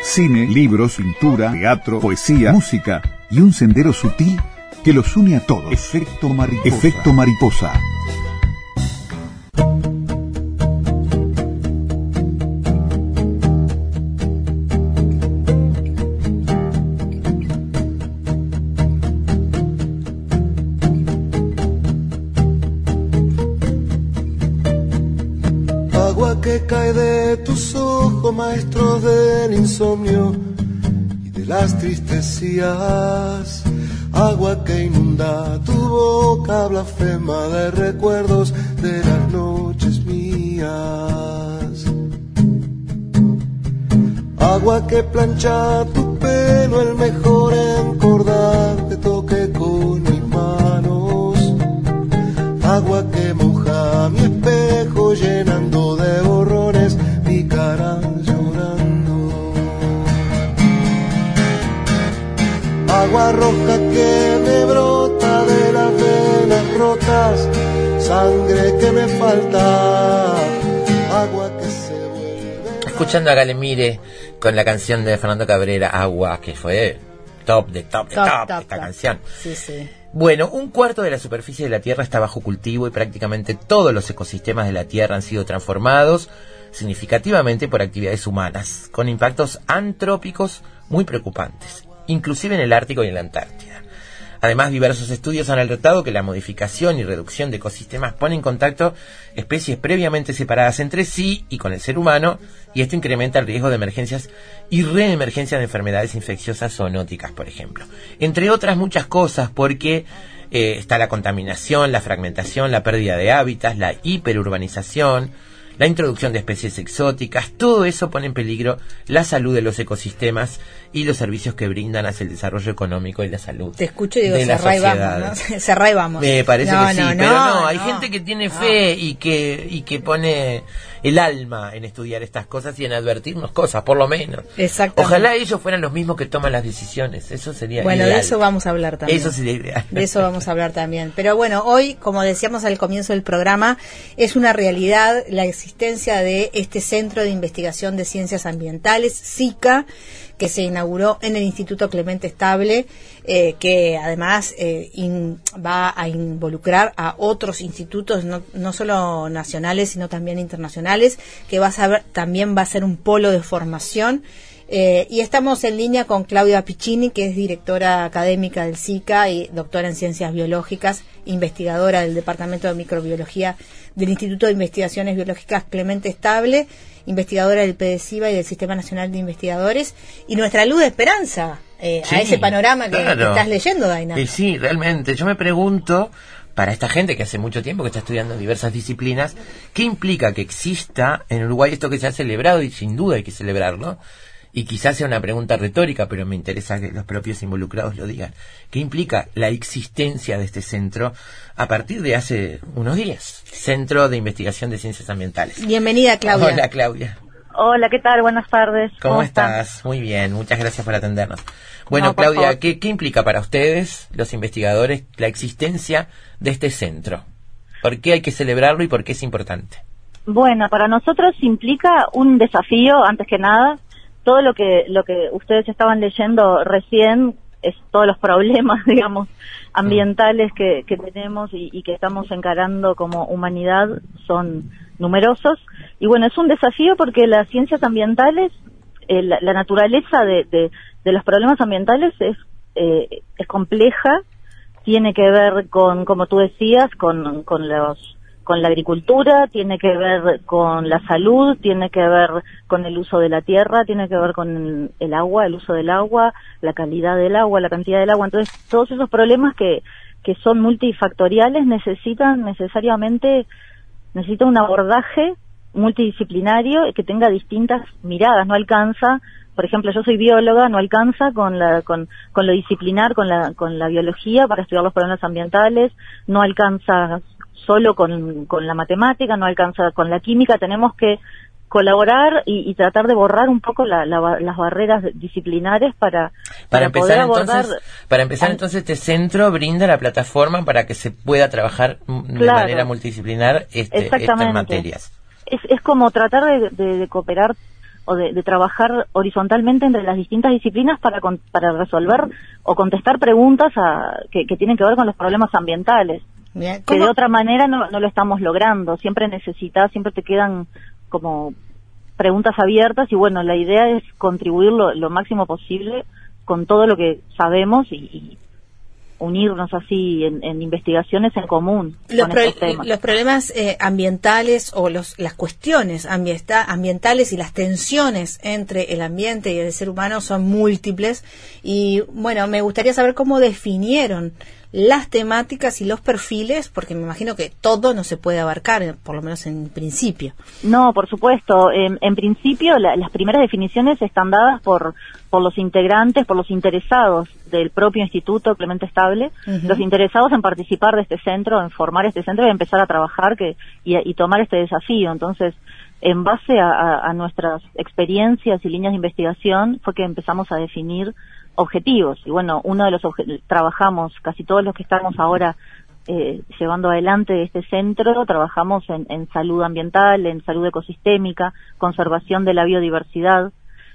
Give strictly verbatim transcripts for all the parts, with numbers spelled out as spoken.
cine, libros, pintura, teatro, poesía, música y un sendero sutil que los une a todos. Efecto mariposa. Efecto mariposa. Agua que cae de tus ojos, maestros del insomnio y de las tristezas. Agua que inunda tu boca, blasfema de recuerdos de las noches mías. Agua que plancha tu pelo, el mejor encordar te toque con mis manos. Agua que moja mi espejo, llenando de borrones mi cara llorando. Agua roja que me brota de las venas rotas, sangre que me falta, agua que se vuelve. Escuchando a Gale Mire con la canción de Fernando Cabrera, Agua, que fue top de top de top, top, top esta top. canción. Sí, sí. Bueno, un cuarto de la superficie de la Tierra está bajo cultivo y prácticamente todos los ecosistemas de la Tierra han sido transformados significativamente por actividades humanas, con impactos antrópicos muy preocupantes, inclusive en el Ártico y en la Antártida. Además, diversos estudios han alertado que la modificación y reducción de ecosistemas pone en contacto especies previamente separadas entre sí y con el ser humano, y esto incrementa el riesgo de emergencias y reemergencias de enfermedades infecciosas zoonóticas, por ejemplo. Entre otras muchas cosas, porque eh, está la contaminación, la fragmentación, la pérdida de hábitats, la hiperurbanización, la introducción de especies exóticas. Todo eso pone en peligro la salud de los ecosistemas y los servicios que brindan hacia el desarrollo económico y la salud. Te escucho y digo, de la cerrá y sociedad. vamos, ¿no? Cerrá y vamos. Me parece no, que sí, no, pero no, no hay no, gente que tiene no. fe y que y que pone el alma en estudiar estas cosas y en advertirnos cosas, por lo menos. Exactamente. Ojalá ellos fueran los mismos que toman las decisiones, eso sería Bueno, ideal. de eso vamos a hablar también. Eso sería ideal. De eso vamos a hablar también. Pero bueno, hoy, como decíamos al comienzo del programa, es una realidad la existencia de este Centro de Investigación de Ciencias Ambientales, SICA, que se inauguró en el Instituto Clemente Estable, eh, que además eh, in, va a involucrar a otros institutos, no, no solo nacionales, sino también internacionales, que va a saber, también va a ser un polo de formación. Eh, y estamos en línea con Claudia Piccini, que es directora académica del SICA y doctora en Ciencias Biológicas, investigadora del Departamento de Microbiología del Instituto de Investigaciones Biológicas Clemente Estable, investigadora del PEDESIVA y del Sistema Nacional de Investigadores, y nuestra luz de esperanza eh, sí, a ese panorama que, claro. que estás leyendo, Daina. Eh, sí, realmente. Yo me pregunto, para esta gente que hace mucho tiempo que está estudiando diversas disciplinas, ¿qué implica que exista en Uruguay esto que se ha celebrado? Y sin duda hay que celebrarlo. Y quizás sea una pregunta retórica, pero me interesa que los propios involucrados lo digan. ¿Qué implica la existencia de este centro a partir de hace unos días? Centro de Investigación de Ciencias Ambientales. Bienvenida, Claudia. Hola, Claudia. Hola, ¿qué tal? Buenas tardes. ¿Cómo, ¿Cómo estás? están? Muy bien, muchas gracias por atendernos. Bueno, No, por Claudia, favor. ¿qué, ¿qué implica para ustedes, los investigadores, la existencia de este centro? ¿Por qué hay que celebrarlo y por qué es importante? Bueno, para nosotros implica un desafío, antes que nada. Todo lo que lo que ustedes estaban leyendo recién es todos los problemas, digamos, ambientales que, que tenemos y, y que estamos encarando como humanidad son numerosos. Y bueno, es un desafío porque las ciencias ambientales, eh, la, la naturaleza de, de, de los problemas ambientales es, eh, es compleja, tiene que ver con, como tú decías, con, con los con la agricultura, tiene que ver con la salud, tiene que ver con el uso de la tierra, tiene que ver con el agua, el uso del agua, la calidad del agua, la cantidad del agua. Entonces, todos esos problemas que, que son multifactoriales necesitan necesariamente, necesitan un abordaje multidisciplinario que tenga distintas miradas. No alcanza, por ejemplo, yo soy bióloga, no alcanza con la, con, con lo disciplinar, con la, con la biología para estudiar los problemas ambientales, no alcanza solo con, con la matemática, no alcanza con la química, tenemos que colaborar y, y tratar de borrar un poco la, la, las barreras disciplinares para, Para, para empezar poder abordar. entonces, para empezar entonces este centro brinda la plataforma para que se pueda trabajar de Claro. manera multidisciplinar este, estas materias. Es, es como tratar de, de, de cooperar, o de, de trabajar horizontalmente entre las distintas disciplinas para con, para resolver o contestar preguntas a, que, que tienen que ver con los problemas ambientales. Bien, que de otra manera no, no lo estamos logrando. Siempre necesitas, siempre te quedan como preguntas abiertas y bueno, la idea es contribuir lo, lo máximo posible con todo lo que sabemos y, y unirnos así en, en investigaciones en común los, con pro estos temas. Los problemas eh, ambientales o los, las cuestiones ambienta ambientales y las tensiones entre el ambiente y el ser humano son múltiples y bueno, me gustaría saber cómo definieron las temáticas y los perfiles, porque me imagino que todo no se puede abarcar, por lo menos en principio. No, por supuesto. En, en principio, la, las primeras definiciones están dadas por, por los integrantes, por los interesados del propio Instituto Clemente Estable, uh-huh. los interesados en participar de este centro, en formar este centro y empezar a trabajar que, y, y tomar este desafío. Entonces, en base a, a, a nuestras experiencias y líneas de investigación, fue que empezamos a definir objetivos. Y bueno, uno de los obje- trabajamos, casi todos los que estamos ahora eh, llevando adelante este centro, trabajamos en, en salud ambiental, en salud ecosistémica, conservación de la biodiversidad,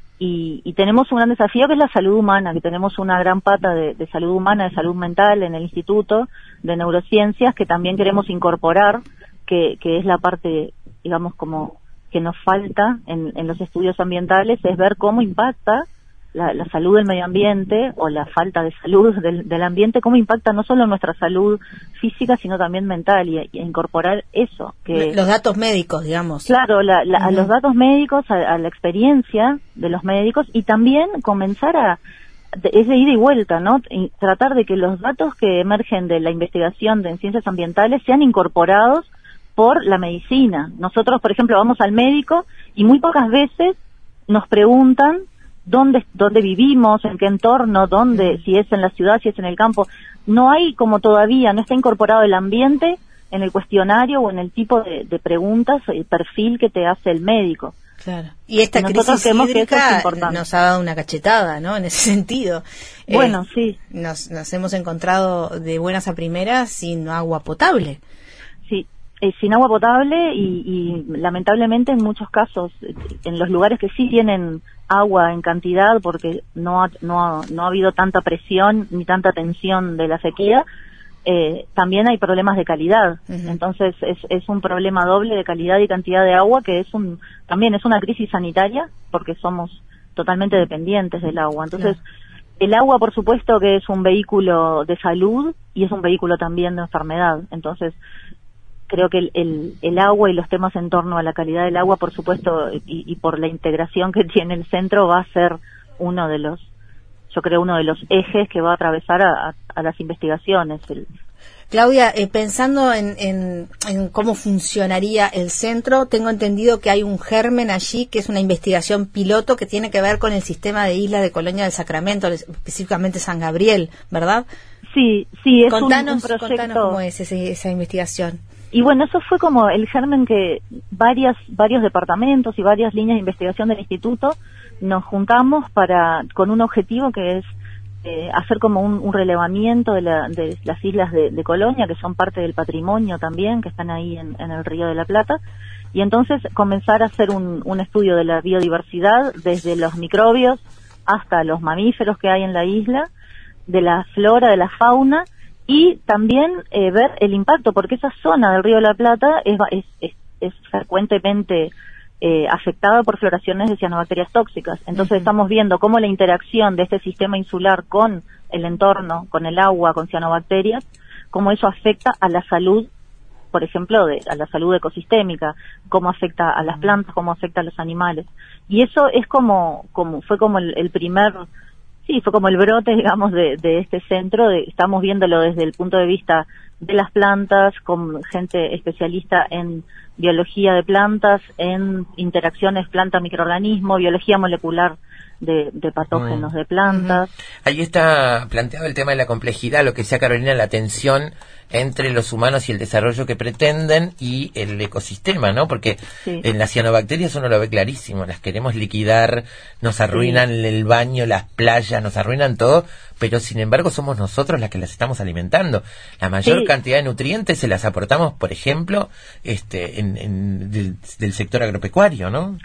y, y tenemos un gran desafío que es la salud humana, que tenemos una gran pata de, de salud humana, de salud mental en el Instituto de Neurociencias, que también queremos incorporar, que, que es la parte, digamos, como que nos falta en, en los estudios ambientales, es ver cómo impacta La, la salud del medio ambiente o la falta de salud del, del ambiente, cómo impacta no solo nuestra salud física, sino también mental, y, y incorporar eso. Que los datos médicos, digamos. Claro, la, la, uh-huh. a los datos médicos, a, a la experiencia de los médicos, y también comenzar a, de, es de ida y vuelta, ¿no? Y tratar de que los datos que emergen de la investigación de en ciencias ambientales sean incorporados por la medicina. Nosotros, por ejemplo, vamos al médico y muy pocas veces nos preguntan dónde dónde vivimos, en qué entorno, dónde, si es en la ciudad, si es en el campo. No hay como todavía, no está incorporado el ambiente en el cuestionario o en el tipo de, de preguntas, el perfil que te hace el médico. Claro. Y esta Nosotros crisis hídrica es nos ha dado una cachetada, ¿no? En ese sentido. Bueno, eh, sí. Nos, nos hemos encontrado de buenas a primeras sin agua potable. Sí. Eh, sin agua potable y, y lamentablemente en muchos casos, en los lugares que sí tienen agua en cantidad, porque no ha, no ha, no ha habido tanta presión ni tanta tensión de la sequía, eh, también hay problemas de calidad. Uh-huh. Entonces es, es un problema doble de calidad y cantidad de agua, que es un también es una crisis sanitaria, porque somos totalmente dependientes del agua. Entonces, claro. El agua, por supuesto, que es un vehículo de salud y es un vehículo también de enfermedad. Entonces, creo que el, el, el agua y los temas en torno a la calidad del agua, por supuesto, y, y por la integración que tiene el centro, va a ser uno de los, yo creo, uno de los ejes que va a atravesar a, a, a las investigaciones. El, Claudia, eh, pensando en, en, en cómo funcionaría el centro, tengo entendido que hay un germen allí, que es una investigación piloto que tiene que ver con el sistema de islas de Colonia del Sacramento, específicamente San Gabriel, ¿verdad? Sí, sí, es contanos, un, un proyecto. Contanos cómo es ese, esa investigación. Y bueno, eso fue como el germen que varias, varios departamentos y varias líneas de investigación del instituto nos juntamos para, con un objetivo que es eh, hacer como un, un relevamiento de, la, de las islas de, de Colonia, que son parte del patrimonio también, que están ahí en, en el Río de la Plata, y entonces comenzar a hacer un, un estudio de la biodiversidad, desde los microbios hasta los mamíferos que hay en la isla, de la flora, de la fauna, y también eh, ver el impacto, porque esa zona del Río de la Plata es, es, es, es frecuentemente eh, afectada por floraciones de cianobacterias tóxicas. Entonces uh-huh. estamos viendo cómo la interacción de este sistema insular con el entorno, con el agua, con cianobacterias, cómo eso afecta a la salud, por ejemplo, de, a la salud ecosistémica, cómo afecta a las plantas, cómo afecta a los animales. Y eso es como, como fue como el, el primer... Sí, fue como el brote, digamos, de, de este centro. De, estamos viéndolo desde el punto de vista de las plantas, con gente especialista en biología de plantas, en interacciones planta-microorganismo, biología molecular de, de patógenos mm. de plantas. Uh-huh. Ahí está planteado el tema de la complejidad, lo que decía Carolina, la tensión entre los humanos y el desarrollo que pretenden y el ecosistema, ¿no? Porque sí. en las cianobacterias uno lo ve clarísimo, las queremos liquidar, nos arruinan sí. el baño, las playas, nos arruinan todo, pero sin embargo somos nosotros las que las estamos alimentando. La mayor sí. cantidad de nutrientes se las aportamos, por ejemplo, este, en, en del, del sector agropecuario, ¿no?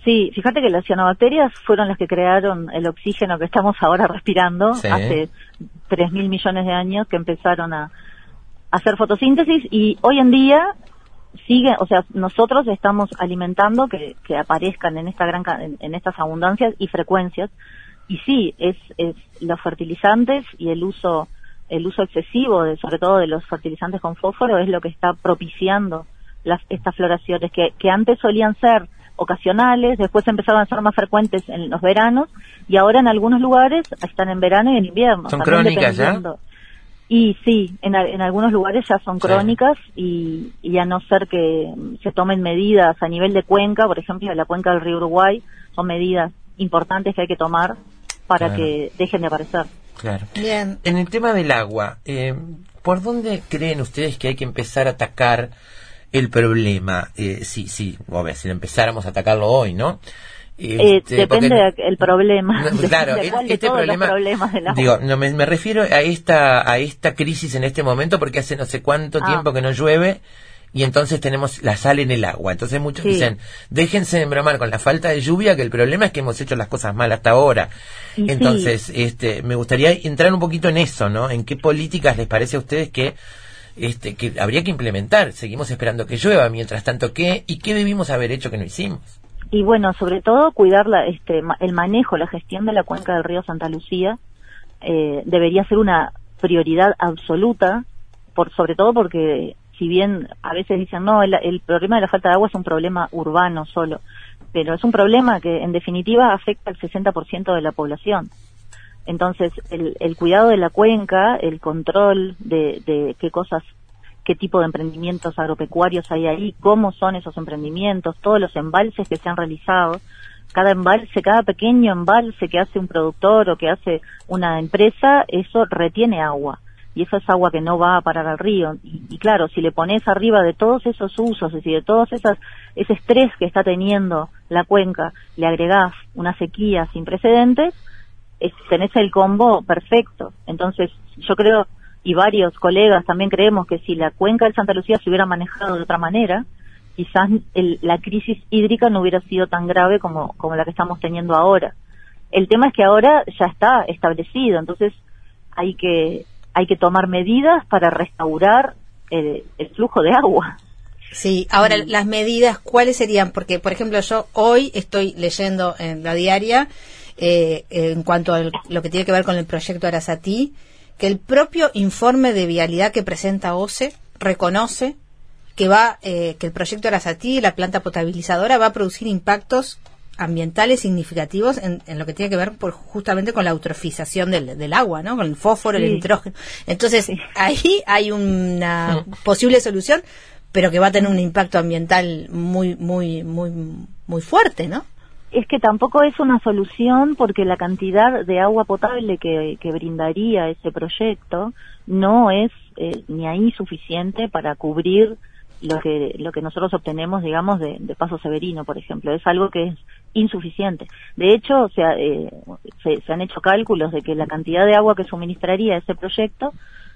Sí, fíjate que las cianobacterias fueron las que crearon el oxígeno que estamos ahora respirando sí. hace tres mil millones de años, que empezaron a, a hacer fotosíntesis, y hoy en día sigue, o sea, nosotros estamos alimentando que, que aparezcan en esta gran en, en estas abundancias y frecuencias, y sí, es, es los fertilizantes y el uso el uso excesivo, de, sobre todo de los fertilizantes con fósforo, es lo que está propiciando las, estas floraciones que, que antes solían ser ocasionales, después empezaron a ser más frecuentes en los veranos, y ahora en algunos lugares están en verano y en invierno. ¿Son crónicas ya? Y sí, en, en algunos lugares ya son crónicas, sí. y, y a no ser que se tomen medidas a nivel de cuenca, por ejemplo, de la cuenca del río Uruguay, son medidas importantes que hay que tomar para claro. que dejen de aparecer. Claro. Bien. En el tema del agua, eh, ¿por dónde creen ustedes que hay que empezar a atacar el problema? Eh, sí, sí, a ver, si lo empezáramos a atacarlo hoy, ¿no? Eh, este, depende porque, del problema. No, claro, de este, este problema, del agua. digo, no me, me refiero a esta a esta crisis en este momento porque hace no sé cuánto ah. tiempo que no llueve y entonces tenemos la sal en el agua. Entonces muchos sí. dicen, déjense de embromar con la falta de lluvia, que el problema es que hemos hecho las cosas mal hasta ahora. Y entonces, sí. este, me gustaría entrar un poquito en eso, ¿no? ¿En qué políticas les parece a ustedes que este que habría que implementar? Seguimos esperando que llueva, mientras tanto, ¿qué? ¿Y qué debimos haber hecho que no hicimos? Y bueno, sobre todo cuidar la, este, el manejo, la gestión de la cuenca del río Santa Lucía eh, debería ser una prioridad absoluta, por sobre todo porque si bien a veces dicen no, el, el problema de la falta de agua es un problema urbano solo, pero es un problema que en definitiva afecta al sesenta por ciento de la población. Entonces, el, el cuidado de la cuenca, el control de, de qué cosas, qué tipo de emprendimientos agropecuarios hay ahí, cómo son esos emprendimientos, todos los embalses que se han realizado, cada embalse, cada pequeño embalse que hace un productor o que hace una empresa, eso retiene agua. Y eso es agua que no va a parar al río. Y, y claro, si le pones arriba de todos esos usos, es decir, de todos esas, ese estrés que está teniendo la cuenca, le agregás una sequía sin precedentes, es, tenés el combo perfecto. Entonces, yo creo, y varios colegas también creemos que si la cuenca del Santa Lucía se hubiera manejado de otra manera, quizás el, la crisis hídrica no hubiera sido tan grave como, como la que estamos teniendo ahora. El tema es que ahora ya está establecido, entonces hay que... hay que tomar medidas para restaurar el, el flujo de agua. Sí, ahora mm. las medidas, ¿cuáles serían? Porque, por ejemplo, yo hoy estoy leyendo en la diaria, eh, en cuanto a lo que tiene que ver con el proyecto Arasatí, que el propio informe de vialidad que presenta OCE reconoce que va, eh, que el proyecto Arasatí, la planta potabilizadora, va a producir impactos ambientales significativos en, en lo que tiene que ver por justamente con la eutrofización del, del agua, ¿no? Con el fósforo, sí. el nitrógeno. Entonces, sí. ahí hay una posible solución, pero que va a tener un impacto ambiental muy, muy, muy, muy fuerte, ¿no? Es que tampoco es una solución porque la cantidad de agua potable que, que brindaría ese proyecto no es eh, ni ahí suficiente para cubrir lo que lo que nosotros obtenemos, digamos, de, de Paso Severino, por ejemplo. Es algo que es insuficiente. De hecho, o sea, eh, se, se han hecho cálculos de que la cantidad de agua que suministraría ese proyecto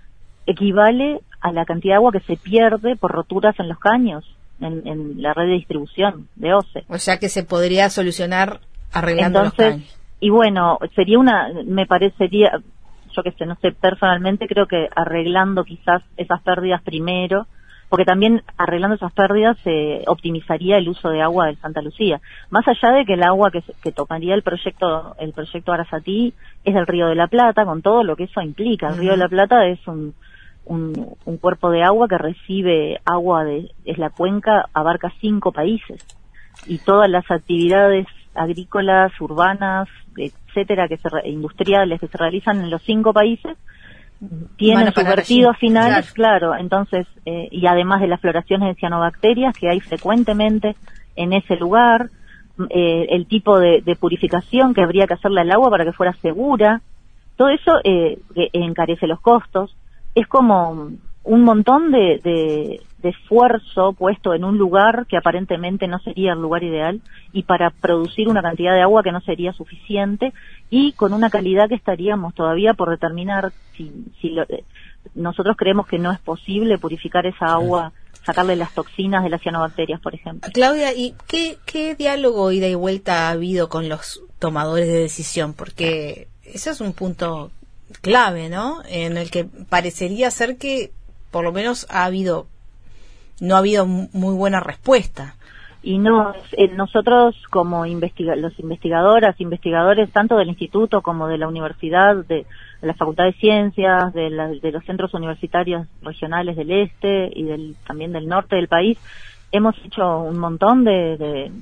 equivale a la cantidad de agua que se pierde por roturas en los caños, en, en la red de distribución de OCE. O sea que se podría solucionar arreglando Entonces, los caños. Y bueno, sería una, me parecería, yo que sé, no sé, personalmente creo que arreglando quizás esas pérdidas primero, porque también arreglando esas pérdidas se eh, optimizaría el uso de agua del Santa Lucía. Más allá de que el agua que, que tomaría el proyecto el proyecto Arasatí es del Río de la Plata, con todo lo que eso implica. El uh-huh. Río de la Plata es un, un, un cuerpo de agua que recibe agua, de es la cuenca, abarca cinco países. Y todas las actividades agrícolas, urbanas, etcétera, que se re, industriales que se realizan en los cinco países, tienen sus vertidos finales, claro, claro entonces, eh, y además de las floraciones de cianobacterias que hay frecuentemente en ese lugar, eh, el tipo de, de purificación que habría que hacerle al agua para que fuera segura, todo eso eh, que encarece los costos. Es como un montón de, de, de esfuerzo puesto en un lugar que aparentemente no sería el lugar ideal y para producir una cantidad de agua que no sería suficiente y con una calidad que estaríamos todavía por determinar si, si lo, nosotros creemos que no es posible purificar esa agua sacarle las toxinas de las cianobacterias, por ejemplo. Claudia, ¿y qué, qué diálogo, ida y vuelta ha habido con los tomadores de decisión? Porque ese es un punto clave, ¿no? En el que parecería ser que por lo menos ha habido, no ha habido muy buena respuesta. Y no, eh, nosotros como investiga los investigadoras, investigadores tanto del instituto como de la universidad, de, de la Facultad de Ciencias, de, la, de los centros universitarios regionales del este y del, también del norte del país, hemos hecho un montón de, de,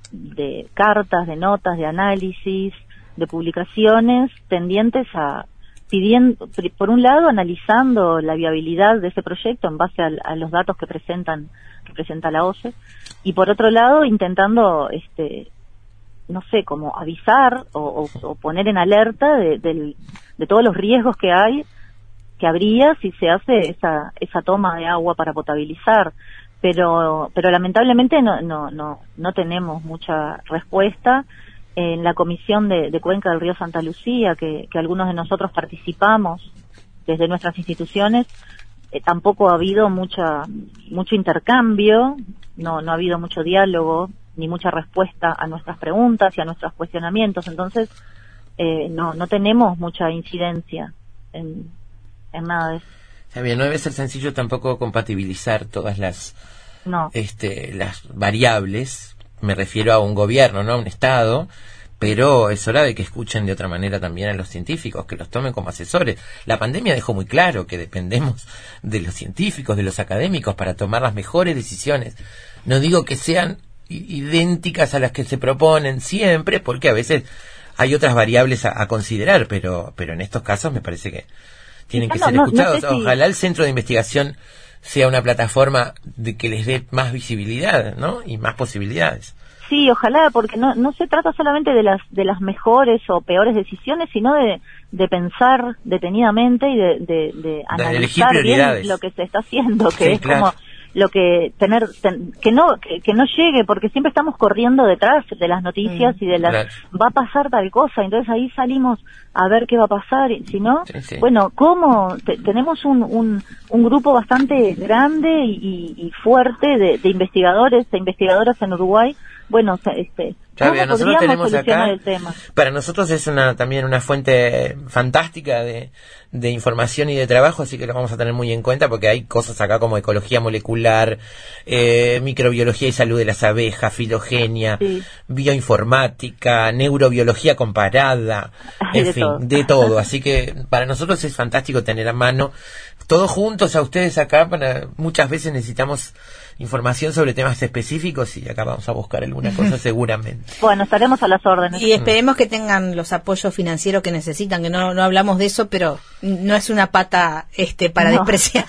de cartas, de notas, de análisis, de publicaciones tendientes a pidiendo, por un lado, analizando la viabilidad de ese proyecto en base a, a los datos que presentan que presenta la O C E, y por otro lado intentando este no sé, como avisar o, o, o poner en alerta de, de, de todos los riesgos que hay, que habría si se hace esa esa toma de agua para potabilizar, pero pero lamentablemente no no no no tenemos mucha respuesta. En la comisión de, de Cuenca del Río Santa Lucía, que, que algunos de nosotros participamos desde nuestras instituciones, eh, tampoco ha habido mucha mucho intercambio, no no ha habido mucho diálogo ni mucha respuesta a nuestras preguntas y a nuestros cuestionamientos. Entonces eh, no no tenemos mucha incidencia en, en nada de eso. Está bien, no debe ser sencillo tampoco compatibilizar todas las no. este las variables. Me refiero a un gobierno, no a un Estado, pero es hora de que escuchen de otra manera también a los científicos, que los tomen como asesores. La pandemia dejó muy claro que dependemos de los científicos, de los académicos, para tomar las mejores decisiones. No digo que sean idénticas a las que se proponen siempre, porque a veces hay otras variables a, a considerar, pero pero en estos casos me parece que tienen que no, ser no, escuchados. no sé si... Ojalá el centro de investigación sea una plataforma de que les dé más visibilidad, ¿no? Y más posibilidades. Sí, ojalá, porque no no se trata solamente de las de las mejores o peores decisiones, sino de, de pensar detenidamente y de, de, de analizar bien lo que se está haciendo, que sí, es claro. Como lo que tener ten, que no que, que no llegue, porque siempre estamos corriendo detrás de las noticias mm, y de las claro. Va a pasar tal cosa, entonces ahí salimos a ver qué va a pasar, y si no, sí, sí. Bueno, ¿cómo? Te, tenemos un, un un grupo bastante grande y, y fuerte de, de investigadores e investigadoras en Uruguay. Bueno, este, Claro, nosotros tenemos acá, el tema? Para nosotros es una también una fuente fantástica de, de información y de trabajo, así que lo vamos a tener muy en cuenta, porque hay cosas acá como ecología molecular, eh, microbiología y salud de las abejas, filogenia, sí. bioinformática, neurobiología comparada, Ay, en de fin, todo. de todo. Así que para nosotros es fantástico tener a mano todos juntos a ustedes acá. Para, muchas veces necesitamos información sobre temas específicos y acá vamos a buscar alguna cosa seguramente. Bueno, estaremos a las órdenes. Y esperemos que tengan los apoyos financieros que necesitan, que no no hablamos de eso, pero no es una pata este para no. despreciar.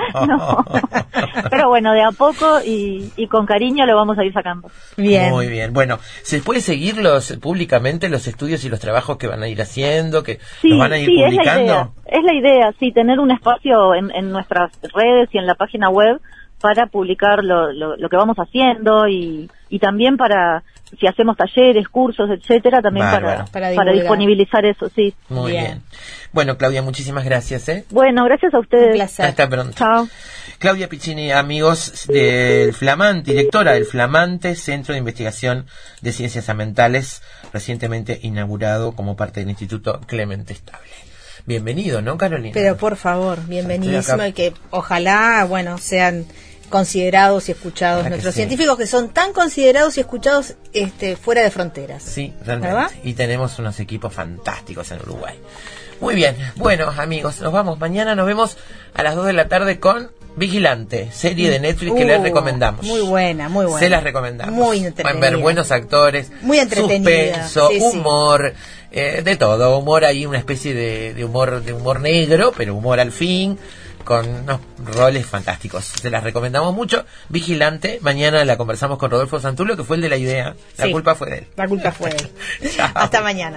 No. Pero bueno, de a poco y, y con cariño lo vamos a ir sacando. Bien. Muy bien. Bueno, ¿se puede seguirlos públicamente, los estudios y los trabajos que van a ir haciendo, que sí, los van a ir sí, publicando? Es la idea, es la idea, sí, tener un espacio en, en nuestras redes y en la página web para publicar lo, lo, lo que vamos haciendo y, y también para, si hacemos talleres, cursos, etcétera, también para, para, para disponibilizar eso, sí. Muy bien. bien. Bueno, Claudia, muchísimas gracias, ¿eh? Bueno, gracias a ustedes. Un placer. Hasta pronto. Chao. Claudia Piccini, amigos del Flamante, directora del Flamante Centro de Investigación de Ciencias Ambientales, recientemente inaugurado como parte del Instituto Clemente Estable. Bienvenido, ¿no, Carolina? Pero por favor, bienvenidísimo, y que ojalá, bueno, sean considerados y escuchados Ojalá nuestros que sí. científicos, que son tan considerados y escuchados este fuera de fronteras. Sí, realmente. ¿Verdad? Y tenemos unos equipos fantásticos en Uruguay. Muy bien, bueno, amigos, nos vamos. Mañana nos vemos a las dos de la tarde con Vigilante, serie de Netflix que uh, les recomendamos. Muy buena, muy buena. Se las recomendamos. Muy entretenida. Pueden ver buenos actores, muy entretenida. suspenso, sí, humor, sí. Eh, de todo. Humor, ahí una especie de, de humor de humor negro, pero humor al fin, con unos roles fantásticos. Se las recomendamos mucho. Vigilante, mañana la conversamos con Rodolfo Santulo, que fue el de la idea. La sí, culpa fue de él. La culpa fue de él. Hasta mañana.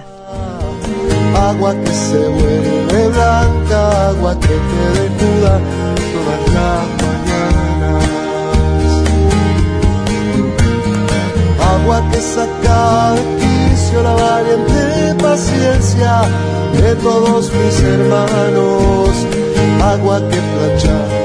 Agua que se vuelve blanca, agua que te desnuda todas las mañanas. Agua que saca de quicio la valiente paciencia de todos mis hermanos. Agua que plancha